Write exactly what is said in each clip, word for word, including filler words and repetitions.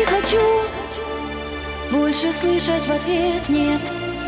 хочу больше слышать в ответ нет.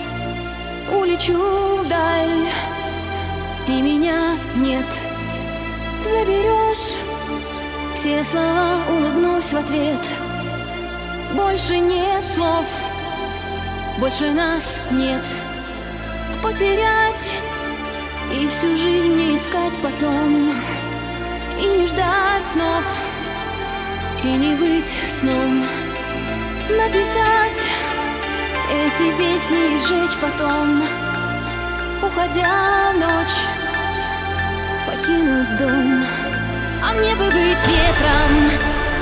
Улечу вдаль, и меня нет. Заберешь все слова, улыбнусь в ответ. Больше нет слов, больше нас нет. Потерять и всю жизнь не искать потом, и не ждать снов, и не быть сном. Написать эти песни и сжечь потом, уходя в ночь, покинуть дом. А мне бы быть ветром,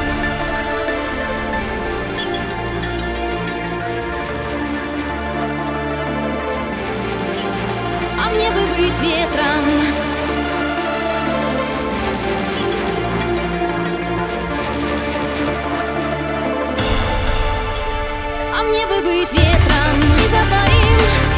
а мне бы быть ветром. А мне бы быть ветром и за твоим